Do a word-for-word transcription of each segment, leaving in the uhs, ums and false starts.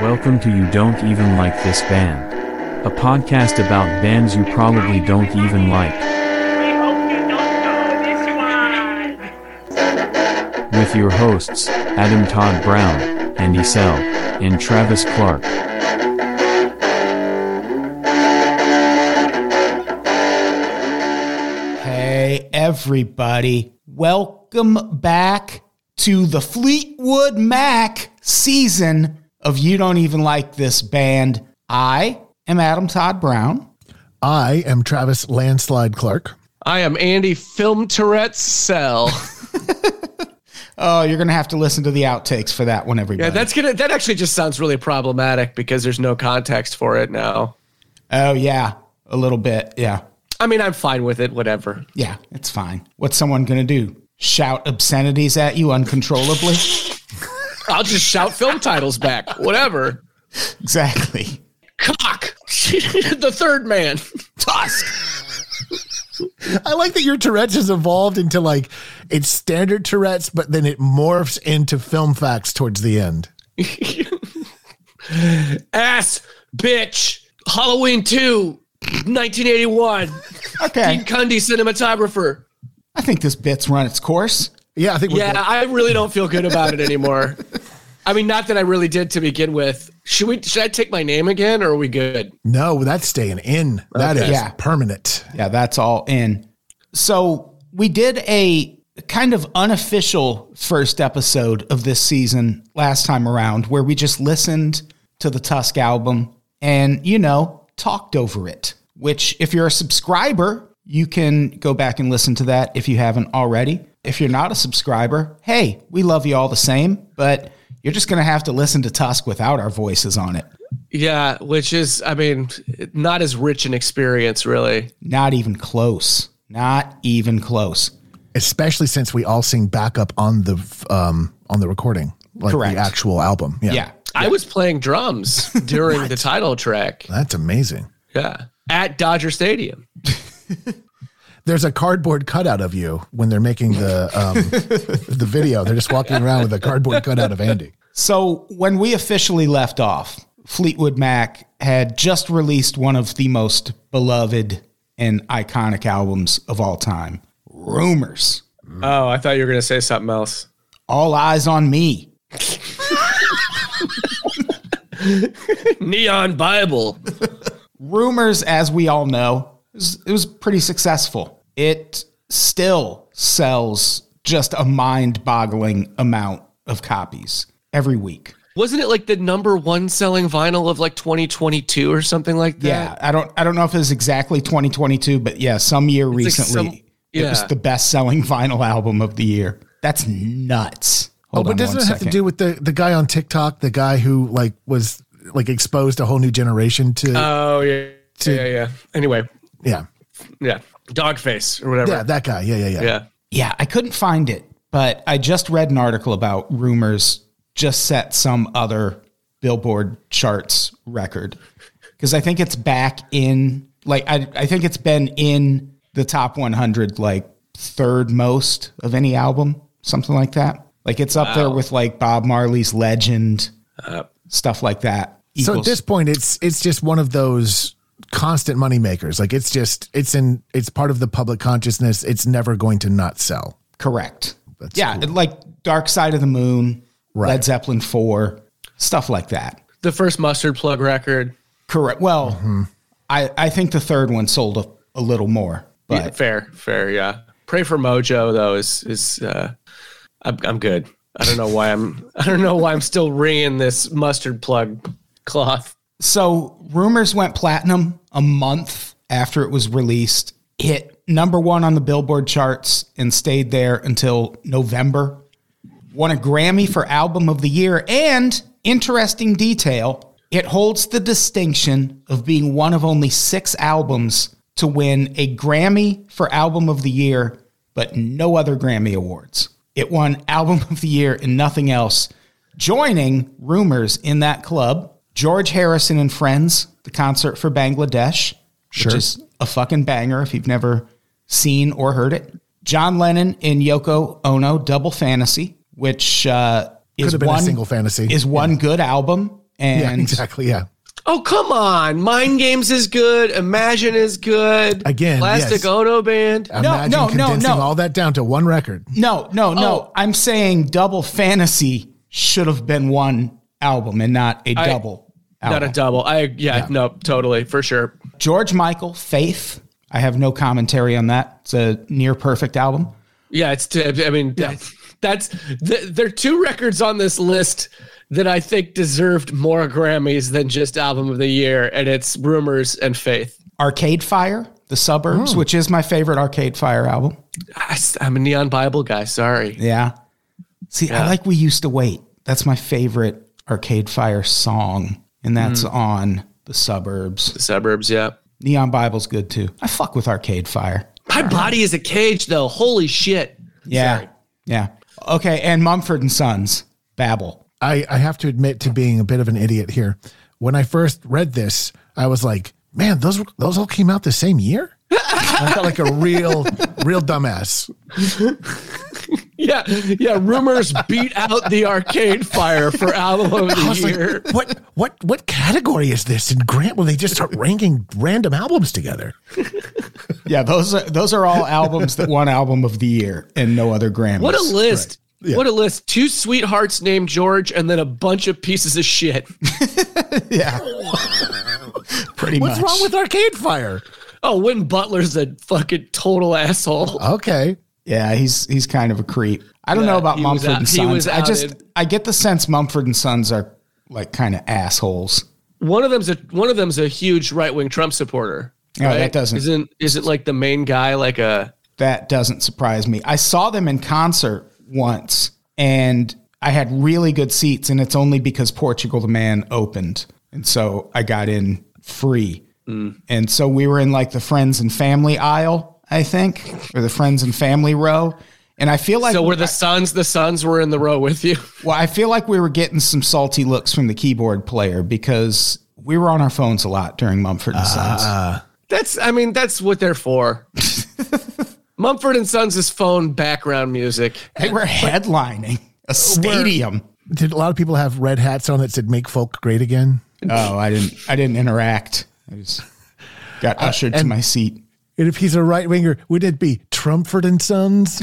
Welcome to You Don't Even Like This Band, a podcast about bands you probably don't even like. We hope you don't know this one. With your hosts, Adam Todd Brown, Andy Sell, and Travis Clark. Hey, everybody. Welcome back to the Fleetwood Mac season of You Don't Even Like This Band. I am Adam Todd Brown. I am Travis Landslide Clark. I am Andy Film Tourette's Cell. Oh, you're going to have to listen to the outtakes for that one, everybody. Yeah, that's gonna. That actually just sounds really problematic because there's no context for it now. Oh, yeah. A little bit. Yeah. I mean, I'm fine with it. Whatever. Yeah, it's fine. What's someone going to do? Shout obscenities at you uncontrollably? I'll just shout film titles back. Whatever. Exactly. Cock. The Third Man. Tusk. I like that your Tourette's has evolved into like it's standard Tourette's, but then it morphs into film facts towards the end. Ass, bitch, Halloween two, nineteen eighty-one. Okay. Dean Cundy, cinematographer. I think this bit's run its course. Yeah, I think. We're Yeah, good. I really don't feel good about it anymore. I mean, not that I really did to begin with. Should we? Should I take my name again, or are we good? No, that's staying in. That Okay. is Yeah. permanent. Yeah, that's all in. So we did a kind of unofficial first episode of this season last time around where we just listened to the Tusk album and, you know, talked over it, which if you're a subscriber, you can go back and listen to that if you haven't already. If you're not a subscriber, hey, we love you all the same, but you're just going to have to listen to Tusk without our voices on it. Yeah, which is, I mean, not as rich an experience, really. Not even close. Not even close. Especially since we all sing backup on the um on the recording, like Correct. the actual album. Yeah, Yeah. I was playing drums during the title track. that's amazing. Yeah, at Dodger Stadium. There's a cardboard cutout of you when they're making the um the video. They're just walking around with a cardboard cutout of Andy. So when we officially left off, Fleetwood Mac had just released one of the most beloved and iconic albums of all time, Rumors. Oh, I thought you were going to say something else. All Eyes on Me. Neon Bible. Rumors, as we all know, it was, it was pretty successful. It still sells just a mind-boggling amount of copies every week. Wasn't it like the number one selling vinyl of like twenty twenty-two or something like that? Yeah, I don't I don't know if it was exactly twenty twenty-two, but yeah, some year like recently, some- yeah. it was the best-selling vinyl album of the year. That's nuts. Hold oh, on but doesn't one it have second. to do with the the guy on TikTok, the guy who like was like exposed a whole new generation to? Oh, yeah. To- yeah, yeah. Anyway, yeah, yeah. Dogface or whatever. yeah, that guy. Yeah, yeah, yeah. Yeah. Yeah, I couldn't find it, but I just read an article about Rumors just set some other Billboard charts record because I think it's back in like I I think it's been in the top one hundred like third most of any album, something like that. Like it's up there with like Bob Marley's Legend, Uh, stuff like that. So at Equals- this point, it's it's just one of those constant money makers. Like it's just it's in it's part of the public consciousness. It's never going to not sell. correct. That's yeah, cool. like Dark Side of the Moon, Right. Led Zeppelin four, stuff like that. the first Mustard Plug record. Correct. Well, Mm-hmm. I, I think the third one sold a, a little more, Yeah, but fair, fair, yeah. Pray for Mojo though is is uh, I'm I'm good. I don't know why I'm I don't know why I'm still wringing this Mustard Plug cloth. so Rumors went platinum a month after it was released, hit number one on the Billboard charts and stayed there until November. Won a Grammy for Album of the Year, and interesting detail, it holds the distinction of being one of only six albums to win a Grammy for Album of the Year, but no other Grammy awards. It won Album of the Year and nothing else, joining Rumors in that club. George Harrison and Friends, the concert for Bangladesh, Sure. which is a fucking banger if you've never seen or heard it. John Lennon and Yoko Ono, Double Fantasy, which uh, Could is have been one a single fantasy. is one good album, And Yeah, exactly. Yeah. Oh, come on. Mind Games is good. Imagine is good. Again, Plastic yes. Ono Band. Imagine no, no, condensing no. all that down to one record. No, no, no. Oh. I'm saying Double Fantasy should have been one album and not a I- double album. Not a double. I yeah, Yeah. no, totally, for sure. George Michael, Faith. I have no commentary on that. It's a near perfect album. Yeah, it's. T- I mean, that's, that's th- there are two records on this list that I think deserved more Grammys than just Album of the Year, and it's Rumors and Faith. Arcade Fire, The Suburbs, which is my favorite Arcade Fire album. I, I'm a Neon Bible guy. Sorry. Yeah. See, I Yeah. like We Used to Wait. That's my favorite Arcade Fire song, and that's on The Suburbs. The Suburbs. Yeah. Neon Bible's good too. I fuck with Arcade Fire. My body is a cage, though. Holy shit. Yeah. Sorry. Yeah. Okay, and Mumford and Sons, Babel. I, I have to admit to being a bit of an idiot here. When I first read this, I was like, man, those those all came out the same year? I felt like a real, real dumbass. Yeah. Yeah. Rumors beat out the Arcade Fire for Album of I the was Year. like, what what what category is this in Grant? Will they just start ranking random albums together? Yeah, those are those are all albums that won Album of the Year and no other Grammys. What a list. Yeah. What a list. Two sweethearts named George and then a bunch of pieces of shit. Yeah. Pretty What's much. wrong with Arcade Fire? Oh, Win Butler's a fucking total asshole. Okay. Yeah, he's he's kind of a creep. I don't Yeah, know about he was Mumford out- and he Sons. was I just outed. I get the sense Mumford and Sons are like kind of assholes. One of them's a one of them's a huge right wing Trump supporter. Oh, that doesn't- isn't isn't like the main guy like a That doesn't surprise me. I saw them in concert once and I had really good seats, and it's only because Portugal the Man opened. And so I got in free. Mm. And so we were in like the friends and family aisle, I think, or the friends and family row. And I feel like so were the Sons the Sons were in the row with you. well, I feel like we were getting some salty looks from the keyboard player because we were on our phones a lot during Mumford and Sons. That's I mean that's what they're for. Mumford and Sons' phone background music. They were headlining a stadium. Did a lot of people have red hats on that said "Make Folk Great Again"? Oh, I didn't. I didn't interact. I just got ushered to and- my seat. And if he's a right winger, would it be Trumford and Sons?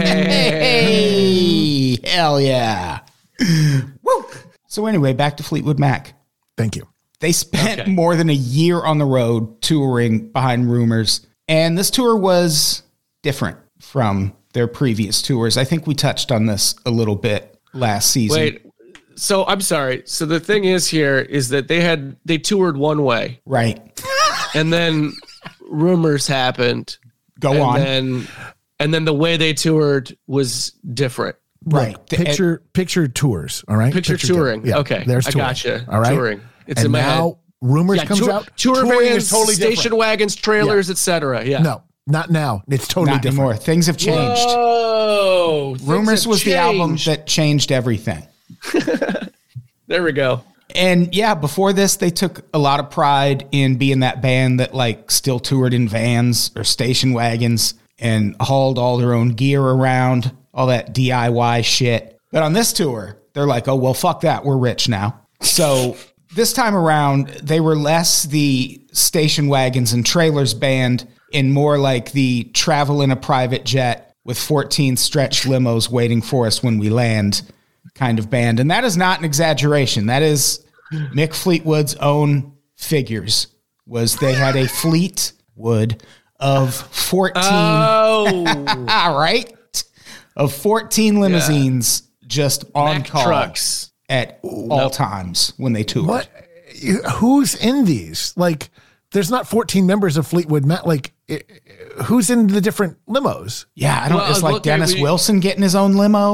Hey, hell yeah! Woo! So anyway, back to Fleetwood Mac. Thank you. They spent Okay. more than a year on the road touring behind Rumors, and this tour was different from their previous tours. I think we touched on this a little bit last season. Wait. So I'm sorry. So the thing is here is that they had they toured one way Right. and then Rumors happened. Go and on. Then, and then the way they toured was different. Right. The- Picture picture tours. All right. Picture, touring. Yeah, okay. There's I touring. gotcha. All right. Touring. It's and in my now head. Rumors Yeah, comes tour, out. tour touring vans, is totally station different. wagons, trailers, et cetera. Yeah. No, not now. It's totally Not different. anymore. Things have changed. Oh, Rumors was the album that changed everything. There we go. And yeah, before this, they took a lot of pride in being that band that like still toured in vans or station wagons and hauled all their own gear around, all that D I Y shit. But on this tour, they're like, oh, well, fuck that. We're rich now. So this time around, they were less the station wagons and trailers band and more like the travel in a private jet with fourteen stretch limos waiting for us when we land kind of band. And that is not an exaggeration. That is Mick Fleetwood's own figures, was they had a Fleetwood of fourteen, Oh, all right, of fourteen limousines just on Mack call trucks. at all times when they toured. What? You- Who's in these? Like, there's not fourteen members of Fleetwood Mac. Like, i- i- who's in the different limos? Yeah, I don't. Well, it's like look, Dennis we- Wilson getting his own limo.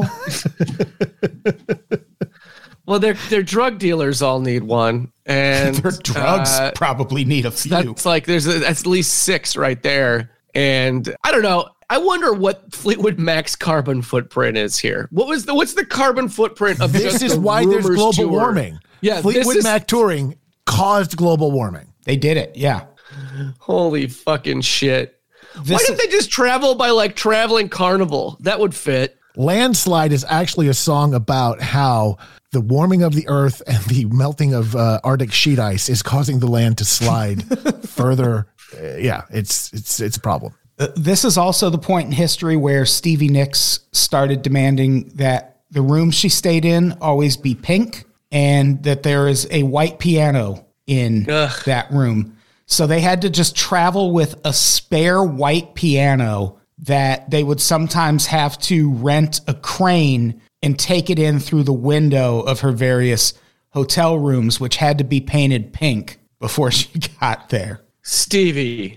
Well, their their drug dealers all need one, and Their drugs uh, probably need a few. that's like there's a, at least six right there. And I don't know. I wonder what Fleetwood Mac's carbon footprint is here. What was the what's the carbon footprint of This just is the why there's Rumors global tour? warming. Yeah, Fleetwood this is, Mac touring caused global warming. They did it. Yeah. holy fucking shit. Why This didn't they just travel by like traveling carnival? That would fit. Landslide is actually a song about how the warming of the earth and the melting of uh, Arctic sheet ice is causing the land to slide further. Uh, yeah, it's it's it's a problem. Uh, this is also the point in history where Stevie Nicks started demanding that the room she stayed in always be pink and that there is a white piano in Ugh. that room. So they had to just travel with a spare white piano that they would sometimes have to rent a crane and take it in through the window of her various hotel rooms, which had to be painted pink before she got there. Stevie.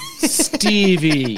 Stevie.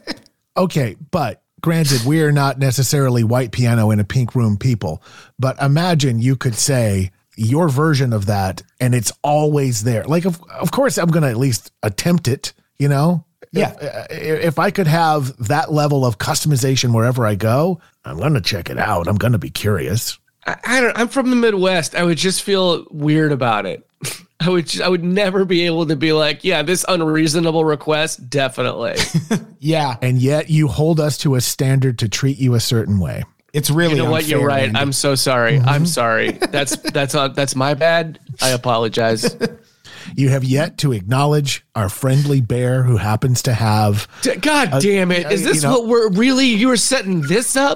Okay, but granted, we are not necessarily white piano in a pink room people, but imagine you could say your version of that and it's always there. Like, of, of course, I'm going to at least attempt it, you know? Yeah. If, if I could have that level of customization wherever I go, I'm going to check it out. I'm going to be curious. I, I don't, I'm from the Midwest. I would just feel weird about it. I would just, I would never be able to be like, yeah, this unreasonable request, definitely. Yeah. And yet you hold us to a standard to treat you a certain way. It's really You know what? unfair, You're right. Andy. I'm so sorry. Mm-hmm. I'm sorry. That's that's uh, that's my bad. I apologize. You have yet to acknowledge our friendly bear who happens to have. D- God a, damn it. Is this you know, what we're really, you were setting this up?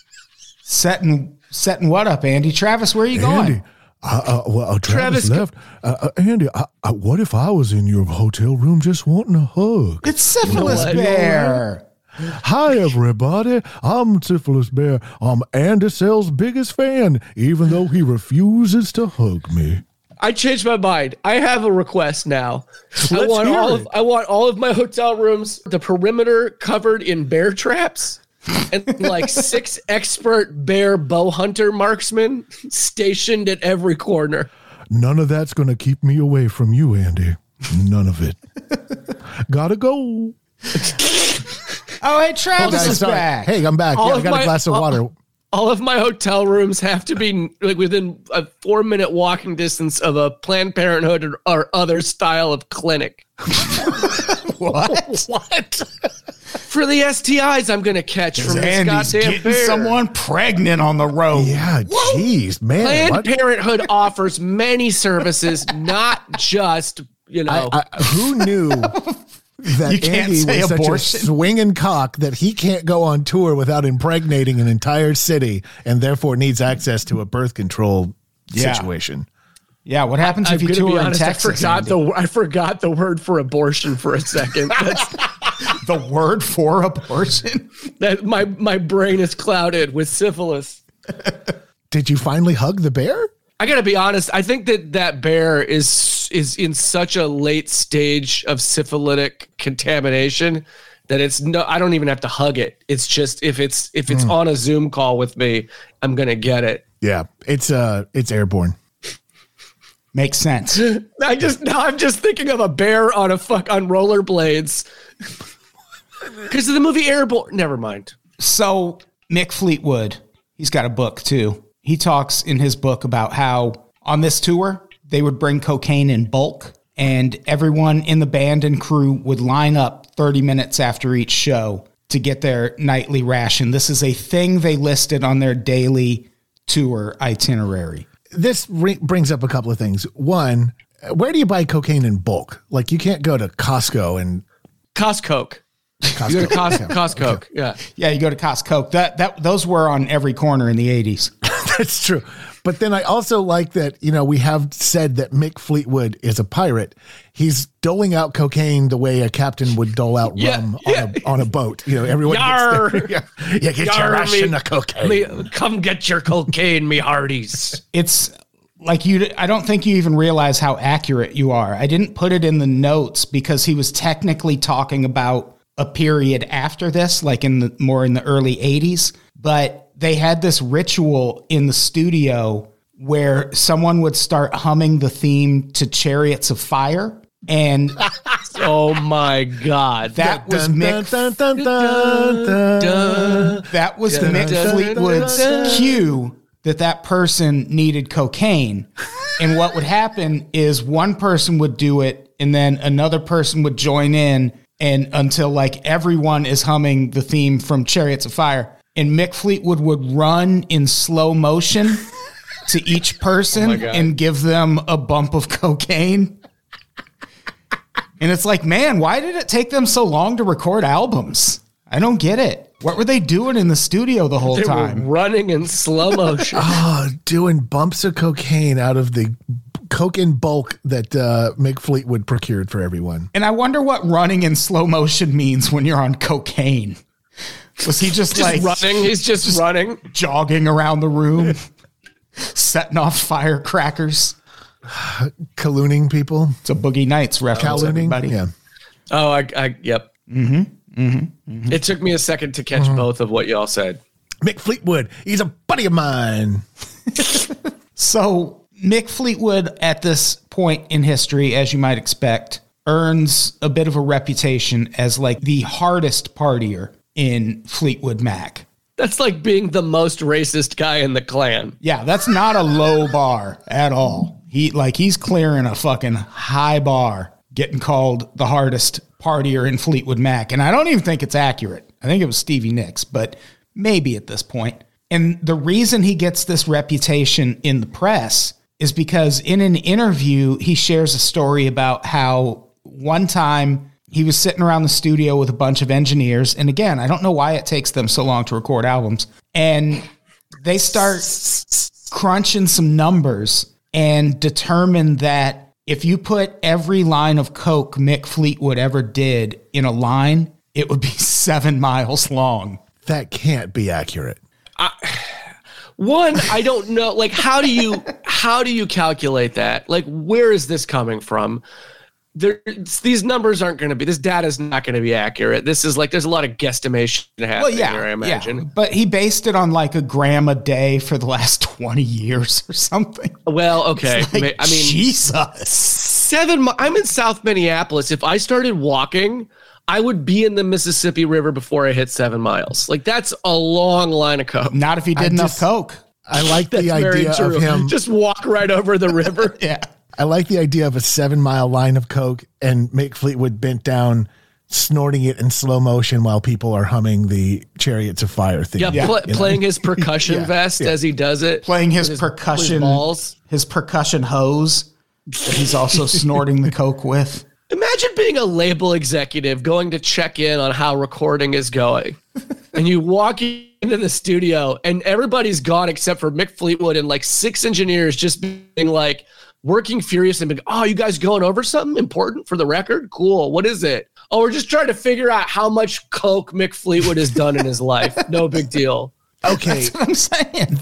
Setting, setting what up, Andy? Travis, where are you Andy, going? uh, uh, well, uh, Travis, Travis, left. Uh, uh, Andy, uh, uh, what if I was in your hotel room just wanting a hug? It's Syphilis what? Bear. Hi, everybody. I'm Syphilis Bear. I'm Andy Sell's biggest fan, even though he refuses to hug me. I changed my mind. I have a request now. I Let's want hear all it. of I want all of my hotel rooms, the perimeter covered in bear traps, and like six expert bear bow hunter marksmen stationed at every corner. None of that's going to keep me away from you, Andy. None of it. Gotta go. Oh, hey, Travis Guys, is sorry. back. Hey, I'm back. All Yeah, I of got my- a glass of all- water. All of my hotel rooms have to be like within a four minute walking distance of a Planned Parenthood or, or other style of clinic. What? What? For the S T Is I'm going to catch from this Andy's goddamn getting bear. someone pregnant on the road. Yeah, jeez, man. Planned what? Parenthood offers many services, not just, you know. I, I, who knew that You can't Andy say was abortion. such a swinging cock that he can't go on tour without impregnating an entire city and therefore needs access to a birth control Yeah. situation? Yeah, what happens I'm if you gonna be tour in honest, Texas? I forgot Andy? the I forgot the word for abortion for a second. That's, the word for abortion. that my my brain is clouded with syphilis. Did you finally hug the bear? I gotta be honest. I think that that bear is is in such a late stage of syphilitic contamination that it's no. I don't even have to hug it. It's just if it's if it's on a Zoom call with me, I'm gonna get it. Yeah, it's uh, it's airborne. Makes sense. I just now I'm just thinking of a bear on a fuck on rollerblades because of the movie Airborne. Never mind. So Mick Fleetwood, he's got a book too. He talks in his book about how on this tour, they would bring cocaine in bulk and everyone in the band and crew would line up thirty minutes after each show to get their nightly ration. This is a thing they listed on their daily tour itinerary. This re- brings up a couple of things. One, where do you buy cocaine in bulk? Like you can't go to Costco and Costco. Costco. You go to Cos- Okay. Costco. Yeah. Yeah, you go to Costco. That that those were on every corner in the eighties. That's true. But then I also like that, you know, we have said that Mick Fleetwood is a pirate. He's doling out cocaine the way a captain would dole out Yeah, rum yeah. on, a, on a boat. You know, everyone Yar! gets their, yeah, you get your Yar, ration me- of cocaine. Me, come get your cocaine, me hearties. It's like you I don't think you even realize how accurate you are. I didn't put it in the notes because he was technically talking about a period after this, like in the more in the early eighties, but they had this ritual in the studio where someone would start humming the theme to Chariots of Fire, and Oh my God. that was Dun, Mick dun, dun, dun, dun, dun. that was Dun, Mick dun, Fleetwood's dun, dun. cue that that person needed cocaine. And what would happen is one person would do it and then another person would join in, and until like everyone is humming the theme from Chariots of Fire. and Mick Fleetwood would run in slow motion to each person Oh God. and give them a bump of cocaine. And it's like, man, why did it take them so long to record albums? I don't get it. What were they doing in the studio the whole They time? were running in slow motion. Oh, doing bumps of cocaine out of the coke in bulk that uh, Mick Fleetwood procured for everyone. And I wonder what running in slow motion means when you're on cocaine. Was he just, Just like running. He's just, running. jogging around the room, setting off firecrackers? Callooning people. It's a Boogie Nights reference, Callooning. everybody. Yeah. Oh, I, I yep. Mm-hmm. Mm-hmm. Mm-hmm. It took me a second to catch Mm-hmm. both of what y'all said. Mick Fleetwood. He's a buddy of mine. So Mick Fleetwood, at this point in history, as you might expect, earns a bit of a reputation as like the hardest partier in Fleetwood Mac. That's like being the most racist guy in the clan. Yeah, that's not a low bar at all. He like he's clearing a fucking high bar, getting called the hardest partier in Fleetwood Mac. And I don't even think it's accurate. I think it was Stevie Nicks, but maybe at this point. And the reason he gets this reputation in the press is because in an interview, he shares a story about how one time he was sitting around the studio with a bunch of engineers. And again, I don't know why it takes them so long to record albums. And they start crunching some numbers and determine that if you put every line of coke Mick Fleetwood ever did in a line, it would be seven miles long. That can't be accurate. One, I don't know. Like, how do you how do you calculate that? Like, where is this coming from? There, these numbers aren't going to be. This data is not going to be accurate. This is like there's a lot of guesstimation happening here, I imagine. yeah, but he based it on like a gram a day for the last twenty years or something. Well, okay. Like, I mean, Jesus. seven. mi- I'm in South Minneapolis. If I started walking, I would be in the Mississippi River before I hit seven miles. Like that's a long line of coke. Not if you did I enough just- coke. I like the That's very idea true. of him. Just walk right over the river. Yeah. I like the idea of a seven mile line of coke and Mick Fleetwood bent down, snorting it in slow motion while people are humming the Chariots of Fire theme. Yeah, Yeah. pl- You know? playing his percussion Yeah, vest yeah. as he does it. Playing his with percussion with his balls. his percussion hose that he's also snorting the coke with. Imagine being a label executive going to check in on how recording is going. And you walk into the studio and everybody's gone except for Mick Fleetwood and like six engineers just being like working furious and being, oh, you guys going over something important for the record? Cool. What is it? Oh, we're just trying to figure out how much coke Mick Fleetwood has done in his life. No big deal. Okay, That's what I'm saying.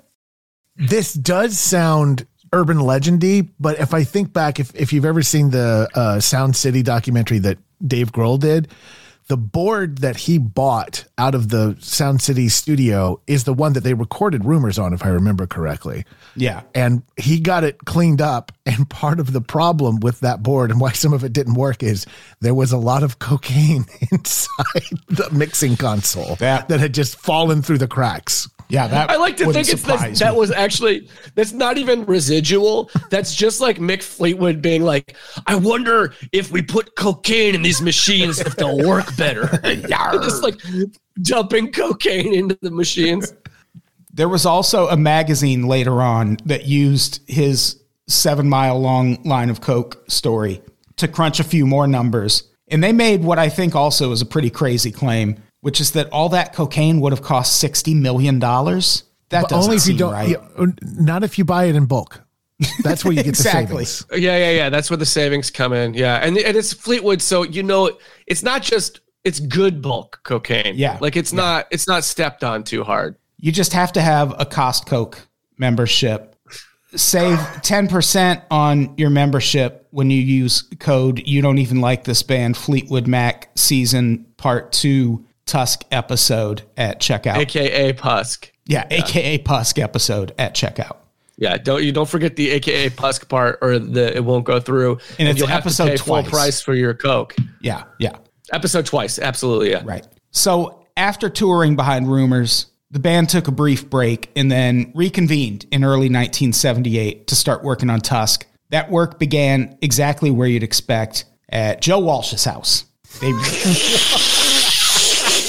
this does sound urban legendy, but if I think back, if, if you've ever seen the uh, Sound City documentary that Dave Grohl did, the board that he bought out of the Sound City studio is the one that they recorded Rumors on, if I remember correctly. Yeah. And he got it cleaned up. And part of the problem with that board and why some of it didn't work is there was a lot of cocaine inside the mixing console That- that had just fallen through the cracks. Yeah, that I like to wouldn't think it's that, surprise that me. was actually that's not even residual. That's just like Mick Fleetwood being like, I wonder if we put cocaine in these machines if they'll work better. Just like dumping cocaine into the machines. There was also a magazine later on that used his seven mile long line of coke story to crunch a few more numbers. And they made what I think also is a pretty crazy claim, which is that all that cocaine would have cost sixty million dollars. That But doesn't only if you seem don't, right. yeah, not if you buy it in bulk. That's where you get Exactly. the savings. Yeah, yeah, yeah. That's where the savings come in. Yeah. And, and it's Fleetwood. So, you know, it's not just, it's good bulk cocaine. Yeah. Like it's not, it's not stepped on too hard. You just have to have a Cost Coke membership. Save ten percent on your membership when you use code You Don't Even Like This Band Fleetwood Mac Season Part two Tusk episode at checkout. A K A Pusk. Yeah, A K A Pusk episode at checkout. Yeah, don't you don't forget the A K A Pusk part, or the it won't go through, And it's you'll have episode to pay full twice. price for your Coke. Yeah, yeah, Episode twice, absolutely, yeah. right. So after touring behind Rumors, the band took a brief break and then reconvened in early nineteen seventy-eight to start working on Tusk. That work began exactly where you'd expect, at Joe Walsh's house. They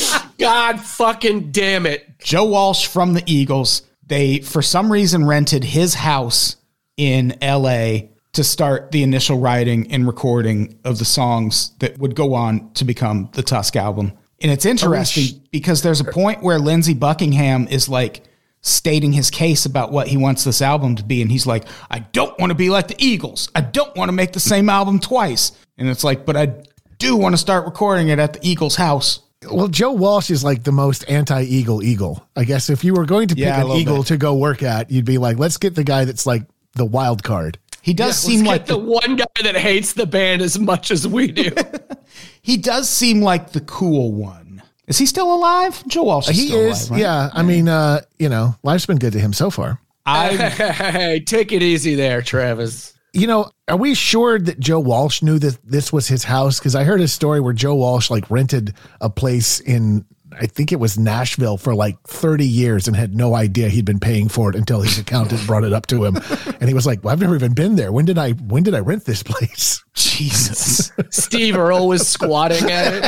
God fucking damn it. Joe Walsh from the Eagles, they, for some reason, rented his house in L A to start the initial writing and recording of the songs that would go on to become the Tusk album. And it's interesting because there's a point where Lindsey Buckingham is like stating his case about what he wants this album to be. And he's like, I don't want to be like the Eagles. I don't want to make the same album twice. And it's like, but I do want to start recording it at the Eagles' house. Well, Joe Walsh is like the most anti-Eagle Eagle. I guess if you were going to pick Yeah, a an little Eagle bit. to go work at, you'd be like, let's get the guy that's like the wild card. He does Yeah, seem let's like get the, the, one guy that hates the band as much as we do. he does seem like the cool one. Is he still alive? Joe Walsh is He still is, alive, right? yeah. I mean, uh, you know, life's been good to him so far. I Hey, take it easy there, Travis. You know, are we sure that Joe Walsh knew that this was his house? Because I heard a story where Joe Walsh like rented a place in, I think it was Nashville, for like thirty years and had no idea he'd been paying for it until his accountant brought it up to him. And he was like, well, I've never even been there. When did I, when did I rent this place? Jesus. Steve Earle was squatting at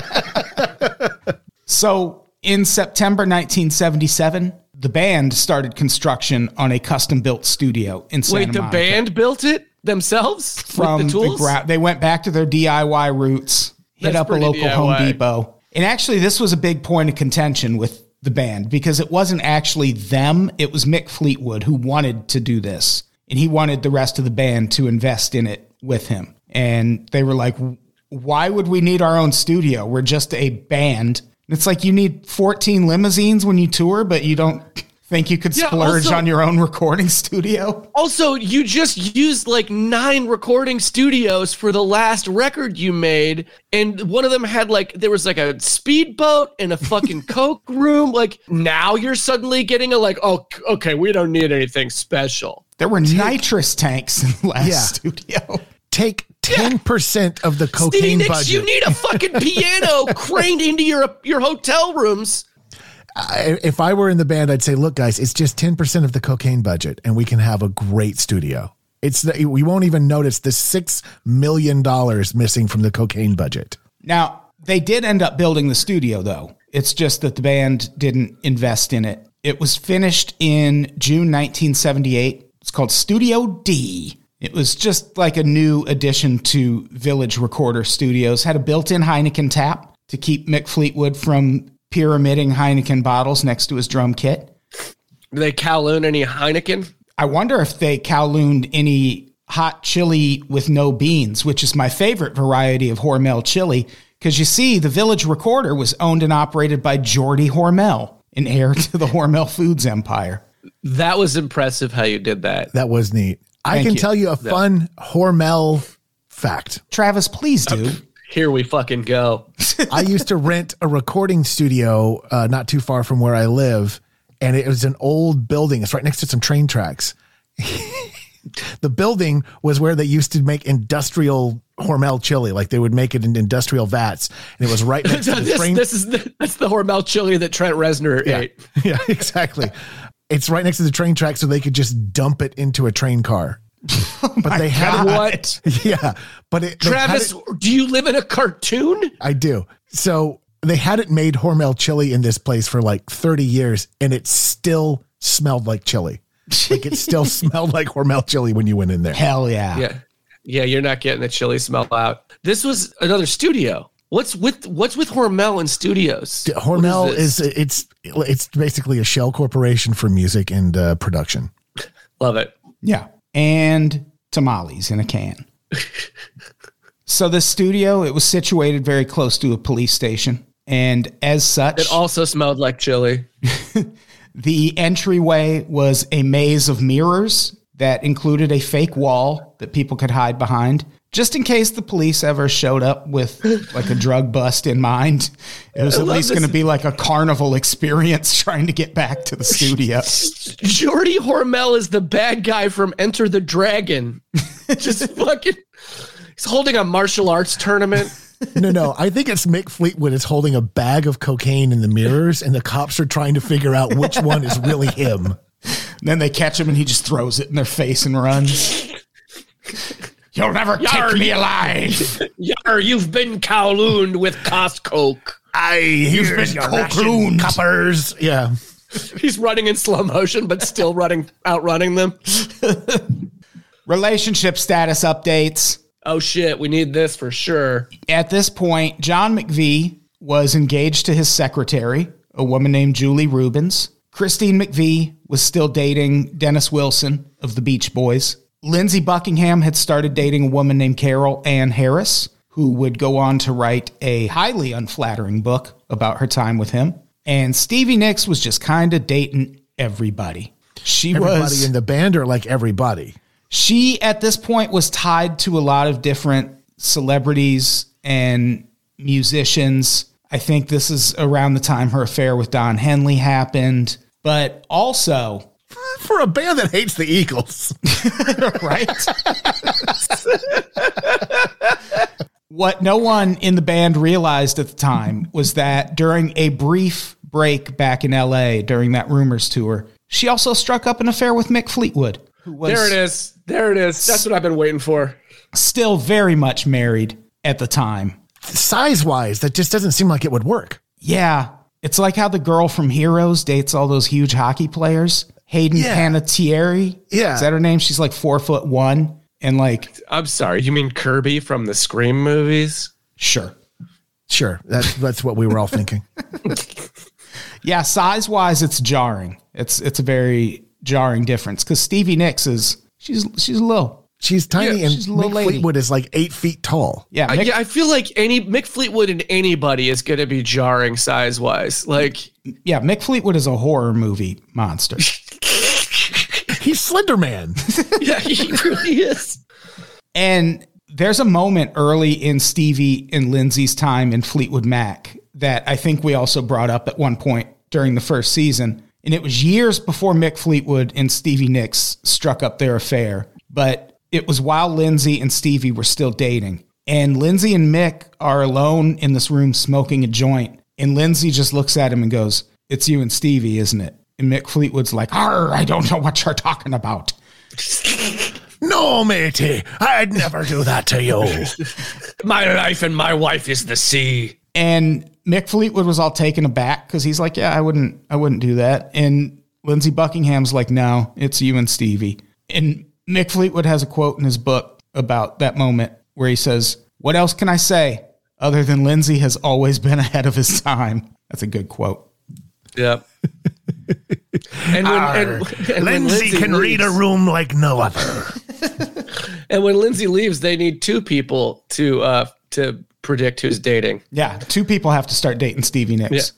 it. So in September nineteen seventy-seven, the band started construction on a custom-built studio in Santa Wait, the Monica. band built it themselves From with the tools? ground. They went back to their D I Y roots, hit That's up a pretty local D I Y. Home Depot. And actually, this was a big point of contention with the band because it wasn't actually them. It was Mick Fleetwood who wanted to do this. And he wanted the rest of the band to invest in it with him. And they were like, why would we need our own studio? We're just a band. It's like you need fourteen limousines when you tour, but you don't think you could Yeah, splurge also- on your own recording studio? Also, you just used like nine recording studios for the last record you made, and one of them had like there was like a speedboat and a fucking coke room. Like now you're suddenly getting a like, oh, okay, we don't need anything special. There were nitrous tanks in the last Yeah. studio. Take ten percent of the Stevie cocaine Nicks, budget. you need a fucking piano craned into your your hotel rooms. I- if I were in the band, I'd say, look, guys, it's just ten percent of the cocaine budget and we can have a great studio. It's the, we won't even notice the six million dollars missing from the cocaine budget. Now, they did end up building the studio, though. It's just that the band didn't invest in it. It was finished in June nineteen seventy-eight. It's called Studio D. It was just like a new addition to Village Recorder Studios. Had a built-in Heineken tap to keep Mick Fleetwood from pyramiding Heineken bottles next to his drum kit. Do they Kowloon any Heineken? I wonder if they Kowlooned any hot chili with no beans, which is my favorite variety of Hormel chili, because you see, the Village Recorder was owned and operated by Geordie Hormel, an heir to the Hormel Foods empire. That was impressive how you did that. That was neat. I Thank can you. tell you a fun Hormel fact. Travis, please do. Here we fucking go. I used to rent a recording studio uh, not too far from where I live, and it was an old building. It's right next to some train tracks. The building was where they used to make industrial Hormel chili, like they would make it in industrial vats, and it was right next to the this, train. this is the, that's the Hormel chili that Trent Reznor yeah, ate. yeah, exactly. It's right next to the train track, so they could just dump it into a train car. But they had God. What? yeah, but it, they had Travis, it- do you live in a cartoon? I do. So they had it made Hormel chili in this place for like thirty years, and it still smelled like chili. Like it still smelled like Hormel chili when you went in there. Hell yeah. Yeah. Yeah, you're not getting the chili smell out. This was another studio. What's with what's with Hormel and studios? Hormel What is is, this? it's it's basically a shell corporation for music and uh, production. Love it. Yeah. And tamales in a can. So this studio, it was situated very close to a police station. And as such, It also smelled like chili. the entryway was a maze of mirrors that included a fake wall that people could hide behind, just in case the police ever showed up with like a drug bust in mind. It was I at love least this. going to be like a carnival experience trying to get back to the studio. Geordie Hormel is the bad guy from Enter the Dragon. Just fucking he's holding a martial arts tournament. No, no, I think it's Mick Fleetwood is holding a bag of cocaine in the mirrors, and the cops are trying to figure out which one is really him. Then they catch him and he just throws it in their face and runs. You'll never Yar, take me you- alive. Yar, you've been Kowlooned with Costco. I hear been your Russian cocooned. coppers. Yeah. He's running in slow motion, but still running, outrunning them. Relationship status updates. Oh shit, we need this for sure. At this point, John McVie was engaged to his secretary, a woman named Julie Rubens. Christine McVie was still dating Dennis Wilson of the Beach Boys. Lindsey Buckingham had started dating a woman named Carol Ann Harris, who would go on to write a highly unflattering book about her time with him. And Stevie Nicks was just kind of dating everybody. She Everybody was in the band or like everybody? She, at this point, was tied to a lot of different celebrities and musicians. I think this is around the time her affair with Don Henley happened. But also, For a band that hates the Eagles. right? What no one in the band realized at the time was that during a brief break back in L A during that Rumors tour, she also struck up an affair with Mick Fleetwood, who was There it is. There it is. That's what I've been waiting for. still very much married at the time. Size-wise, that just doesn't seem like it would work. Yeah, it's like how the girl from Heroes dates all those huge hockey players. Hayden Yeah. Panettiere. Yeah. Is that her name? She's like four foot one. And like, I'm sorry. You mean Kirby from the Scream movies? sure. Sure, that's that's what we were all thinking. Yeah, size wise, it's jarring. It's it's a very jarring difference because Stevie Nicks is she's she's low. She's tiny, Yeah, and she's a little Mick lady. Fleetwood is like eight feet tall. Yeah, I, Mick- yeah, I feel like any Mick Fleetwood and anybody is going to be jarring size wise. Like, yeah. Mick Fleetwood is a horror movie monster. He's Slender Man. yeah, he really is. And there's a moment early in Stevie and Lindsay's time in Fleetwood Mac that I think we also brought up at one point during the first season. And it was years before Mick Fleetwood and Stevie Nicks struck up their affair. But it was while Lindsay and Stevie were still dating. And Lindsay and Mick are alone in this room smoking a joint. And Lindsay just looks at him and goes, "It's you and Stevie, isn't it?" And Mick Fleetwood's like, "Arr, I don't know what you're talking about." No, matey, I'd never do that to you. My life and my wife is the sea. And Mick Fleetwood was all taken aback because he's like, "Yeah, I wouldn't, I wouldn't do that." And Lindsey Buckingham's like, "No, it's you and Stevie." And Mick Fleetwood has a quote in his book about that moment where he says, "What else can I say other than Lindsay has always been ahead of his time?" That's a good quote. Yep. and when, and, and when Lindsay can leaves, read a room like no other. And when Lindsay leaves, they need two people to uh, to predict who's dating. Yeah, two people have to start dating Stevie Nicks.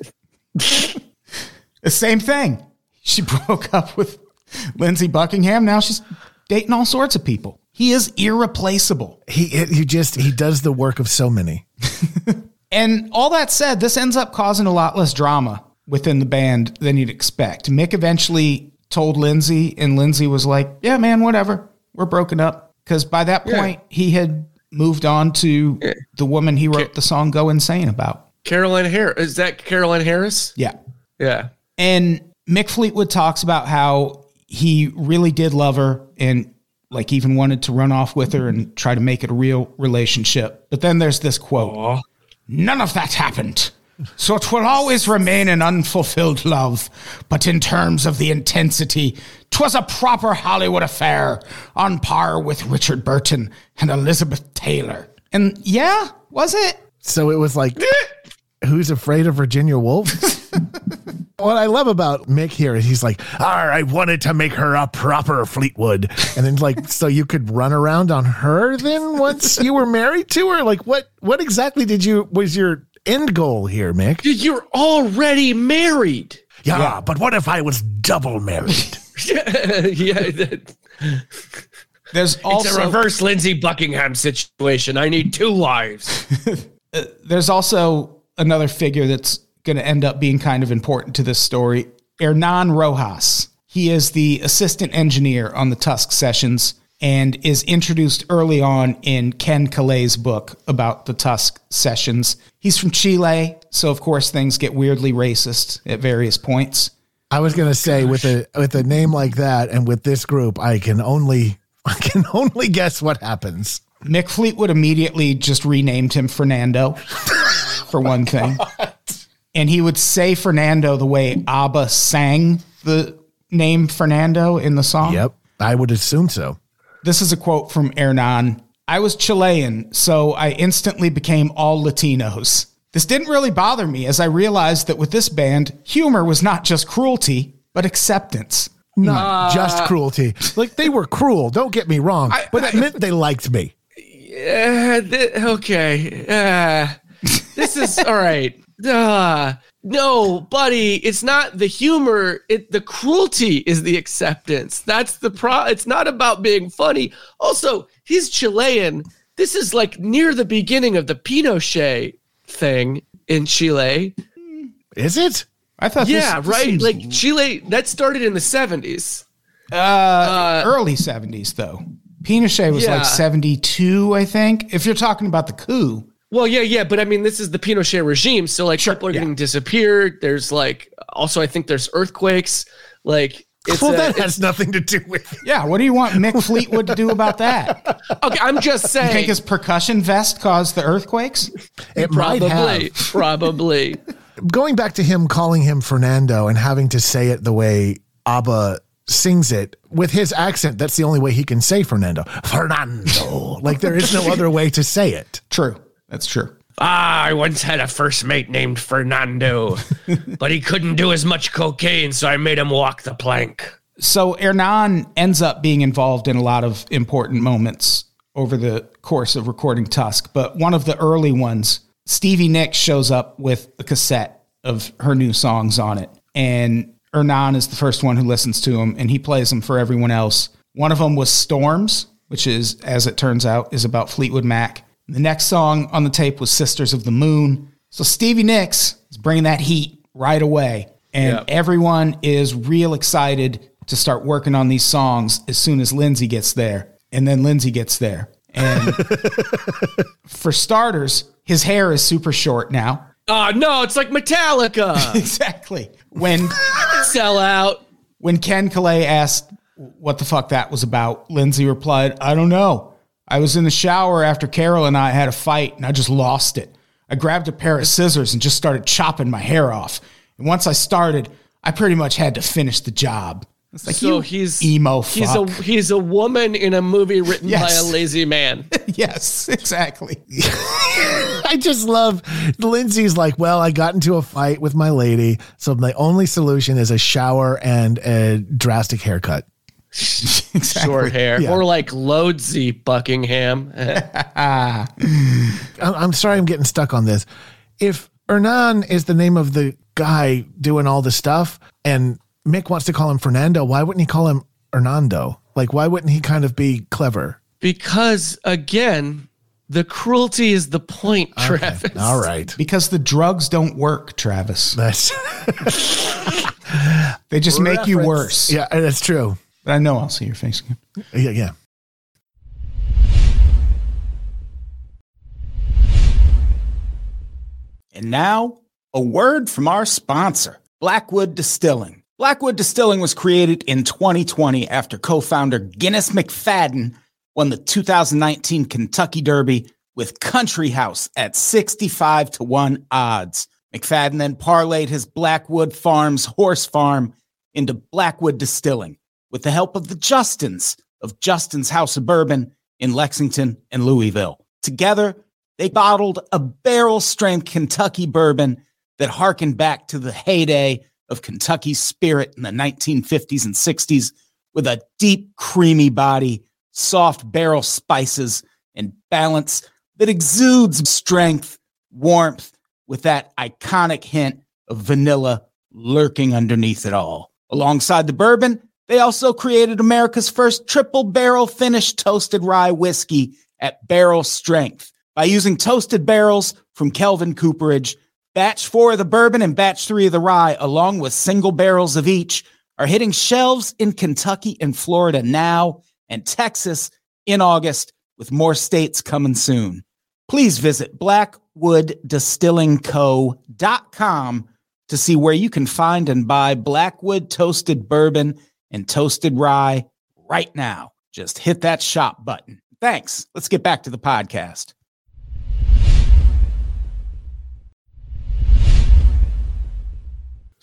The same thing. She broke up with Lindsey Buckingham. Now she's dating all sorts of people. He is irreplaceable. He he just he does the work of so many. And all that said, this ends up causing a lot less drama within the band than you'd expect. Mick eventually told Lindsay, and Lindsay was like, "Yeah, man, whatever. We're broken up." Because by that point, yeah. he had moved on to yeah. the woman he wrote the song Go Insane about. Caroline Harris. Is that Caroline Harris? Yeah. Yeah. And Mick Fleetwood talks about how he really did love her and like even wanted to run off with her and try to make it a real relationship. But then there's this quote. Aww. "None of that happened. So it will always remain an unfulfilled love. But in terms of the intensity, 'twas a proper Hollywood affair on par with Richard Burton and Elizabeth Taylor." And yeah, was it? So it was like, Who's Afraid of Virginia Woolf? What I love about Mick here is he's like, "Ah, I wanted to make her a proper Fleetwood." And then like, so you could run around on her then once you were married to her? Like what, what exactly did you, was your end goal here, Mick? You're already married. Yeah, yeah. But what if I was double married? yeah. yeah. There's also it's a reverse Lindsey Buckingham situation. I need two wives. uh, there's also another figure that's going to end up being kind of important to this story. Hernan Rojas. He is the assistant engineer on the Tusk sessions and is introduced early on in Ken Caillet's book about the Tusk sessions. He's from Chile, so of course things get weirdly racist at various points. I was going to say with a with a name like that and with this group, I can only I can only guess what happens. Mick Fleetwood immediately just renamed him Fernando, for one thing. And he would say Fernando the way ABBA sang the name Fernando in the song. Yep, I would assume so. This is a quote from Hernan. I was Chilean, so I instantly became all Latinos. This didn't really bother me as I realized that with this band, humor was not just cruelty, but acceptance. Not just cruelty. Like, they were cruel, don't get me wrong, I- but it I- meant they liked me. Uh, th- okay. Uh, this is all right. Uh, no, buddy, it's not the humor. It the cruelty is the acceptance. That's the pro. It's not about being funny. Also, he's Chilean. This is like near the beginning of the Pinochet thing in Chile. Is it? I thought Yeah, this, this right. seems, Like Chile, that started in the seventies. uh, early seventies, though. Pinochet was Yeah. like seventy-two, I think. If you're talking about the coup. Well, yeah, yeah, but I mean, this is the Pinochet regime, so like Sure, people are yeah. getting disappeared. There's like also, I think there's earthquakes. Like, it's Well, a- that it's- has nothing to do with it. Yeah, what do you want Mick Fleetwood to do about that? okay. I'm just You saying. think his percussion vest caused the earthquakes? It might probably, have. probably. Going back to him calling him Fernando and having to say it the way ABBA sings it with his accent, that's the only way he can say Fernando. Fernando. Like, there is no other way to say it. True. That's true. Ah, I once had a first mate named Fernando, but he couldn't do as much cocaine, so I made him walk the plank. So Hernan ends up being involved in a lot of important moments over the course of recording Tusk. But one of the early ones, Stevie Nicks shows up with a cassette of her new songs on it. And Hernan is the first one who listens to them, and he plays them for everyone else. One of them was Storms, which is, as it turns out, is about Fleetwood Mac. The next song on the tape was Sisters of the Moon. So Stevie Nicks is bringing that heat right away. And Yep. everyone is real excited to start working on these songs as soon as Lindsay gets there. And then Lindsay gets there. And for starters, his hair is super short now. Oh, no, it's like Metallica. Exactly. When Sell out. when Ken Calais asked what the fuck that was about, Lindsay replied, I don't know. I was in the shower after Carol and I had a fight, and I just lost it. I grabbed a pair of scissors and just started chopping my hair off. And once I started, I pretty much had to finish the job. It's like, So you he's emo he's fuck. a he's a woman in a movie written Yes. by a lazy man. Yes, exactly. I just love Lindsay's like, well, I got into a fight with my lady, so my only solution is a shower and a drastic haircut. Exactly. Short hair. Yeah. Or like Loadsy Buckingham. I'm, I'm sorry I'm getting stuck on this. If Hernan is the name of the guy doing all the stuff and Mick wants to call him Fernando, why wouldn't he call him Hernando? Like, why wouldn't he kind of be clever? Because again, the cruelty is the point, Travis. All right. Because the drugs don't work, Travis. That's They just make you Reference. worse. Yeah, that's true. But I know I'll see your face again. Yeah, yeah. And now, a word from our sponsor, Blackwood Distilling. Blackwood Distilling was created in twenty twenty after co-founder Guinness McFadden won the two thousand nineteen Kentucky Derby with Country House at sixty-five to one odds. McFadden then parlayed his Blackwood Farms horse farm into Blackwood Distilling with the help of the Justins of Justin's House of Bourbon in Lexington and Louisville. Together, they bottled a barrel-strength Kentucky bourbon that harkened back to the heyday of Kentucky's spirit in the nineteen fifties and sixties with a deep, creamy body, soft barrel spices, and balance that exudes strength, warmth, with that iconic hint of vanilla lurking underneath it all. Alongside the bourbon, they also created America's first triple barrel finished toasted rye whiskey at barrel strength. By using toasted barrels from Kelvin Cooperage, batch four of the bourbon and batch three of the rye, along with single barrels of each, are hitting shelves in Kentucky and Florida now, and Texas in August, with more states coming soon. Please visit blackwood distilling co dot com to see where you can find and buy Blackwood toasted bourbon and toasted rye right now. Just hit that shop button. Thanks. Let's get back to the podcast.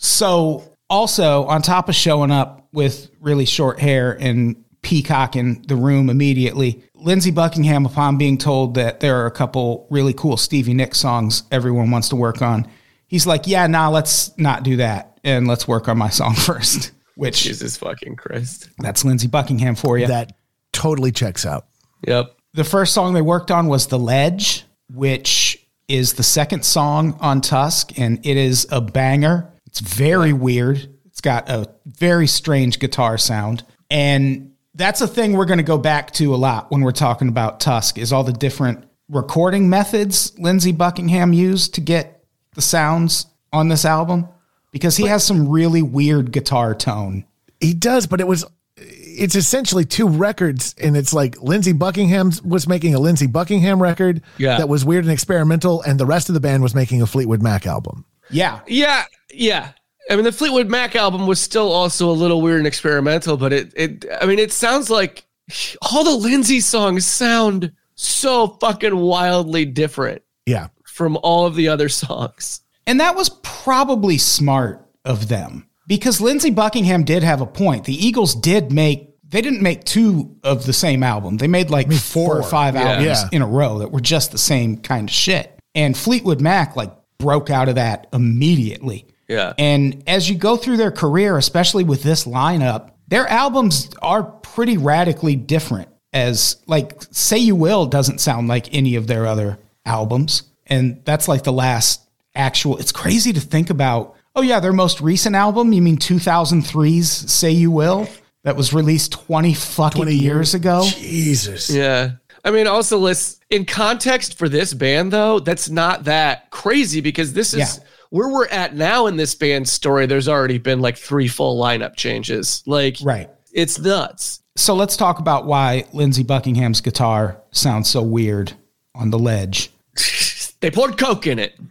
So also on top of showing up with really short hair and peacocking the room immediately, Lindsey Buckingham, upon being told that there are a couple really cool Stevie Nicks songs everyone wants to work on, he's like, yeah, nah, let's not do that. And let's work on my song first, which Jesus fucking Christ. That's Lindsey Buckingham for you. That totally checks out. Yep. The first song they worked on was The Ledge, which is the second song on Tusk, and it is a banger. It's very weird. It's got a very strange guitar sound. And that's a thing we're going to go back to a lot when we're talking about Tusk, is all the different recording methods Lindsey Buckingham used to get the sounds on this album, because he has some really weird guitar tone. He does, but it was, it's essentially two records, and it's like Lindsey Buckingham was making a Lindsey Buckingham record Yeah. that was weird and experimental, and the rest of the band was making a Fleetwood Mac album. Yeah. Yeah, yeah. I mean, the Fleetwood Mac album was still also a little weird and experimental, but it, it I mean, it sounds like all the Lindsey songs sound so fucking wildly different Yeah. from all of the other songs. And that was probably smart of them, because Lindsey Buckingham did have a point. The Eagles did make, they didn't make two of the same album. They made like four or five Yeah. albums Yeah. in a row that were just the same kind of shit. And Fleetwood Mac like broke out of that immediately. Yeah. And as you go through their career, especially with this lineup, their albums are pretty radically different. As like Say You Will doesn't sound like any of their other albums. And that's like the last actual, it's crazy to think about. Oh yeah, their most recent album, you mean two thousand three's Say You Will, that was released twenty fucking twenty years ago. Jesus. Yeah. I mean, also, let's, in context for this band, though, that's not that crazy, because this is Yeah. where we're at now in this band's story. There's already been like three full lineup changes. Like, Right. it's nuts. So let's talk about why Lindsey Buckingham's guitar sounds so weird on The Ledge. They poured Coke in it.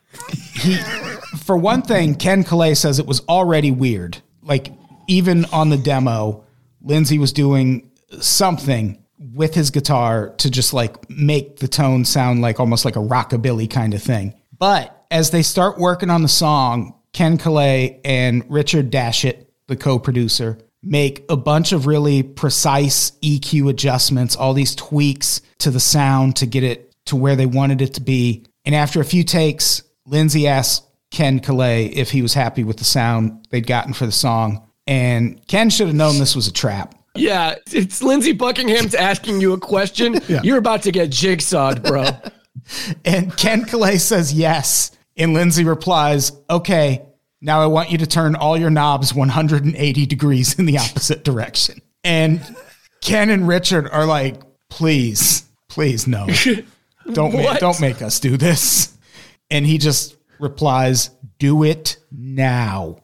For one thing, Ken Calais says it was already weird. Like, even on the demo, Lindsey was doing something with his guitar to just like make the tone sound like almost like a rockabilly kind of thing. But as they start working on the song, Ken Calais and Richard Dashit, the co-producer, make a bunch of really precise E Q adjustments, all these tweaks to the sound to get it to where they wanted it to be. And after a few takes, Lindsey asked Ken Calais if he was happy with the sound they'd gotten for the song. And Ken should have known this was a trap. Yeah, it's Lindsey Buckingham's asking you a question. Yeah. You're about to get jigsawed, bro. And Ken Calais says yes. And Lindsey replies, okay, now I want you to turn all your knobs one hundred eighty degrees in the opposite direction. And Ken and Richard are like, please, please, no. Don't, ma- What? don't make us do this. And he just replies, do it now.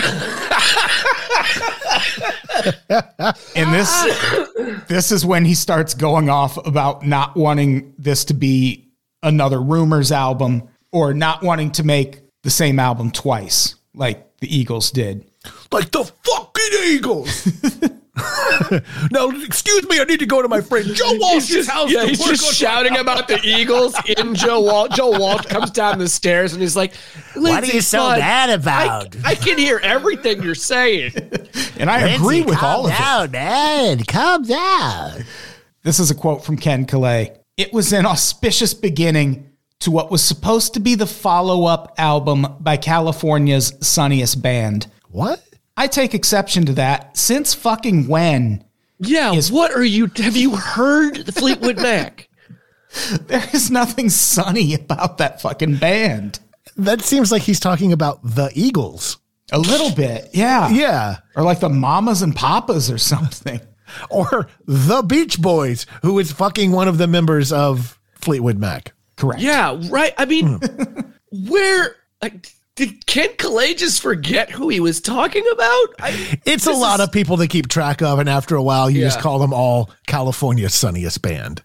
And this this is when he starts going off about not wanting this to be another Rumors album, or not wanting to make the same album twice like the Eagles did. Like the fucking Eagles. Now, excuse me, I need to go to my friend Joe Walsh's house. Yeah, to he's work just on- shouting about the Eagles in Joe Walsh. Joe Walsh comes down the stairs and he's like, What are you so "Bud, mad I, about? I can hear everything you're saying." And I Lindsay, agree with calm all of it. down, man. Calm down. This is a quote from Ken Calais. It was an auspicious beginning to what was supposed to be the follow-up album by California's sunniest band. What? I take exception to that. Since fucking when? Yeah, Is- what are you? Have you heard the Fleetwood Mac? There is nothing sunny about that fucking band. That seems like he's talking about the Eagles. A little bit, yeah. Yeah. Or like the Mamas and Papas or something. Or the Beach Boys, who is fucking one of the members of Fleetwood Mac. Correct. Yeah, right. I mean, where like, did Ken Calais just forget who he was talking about? I, It's a This lot is- of people to keep track of, and after a while, you just Yeah. call them all California's sunniest band.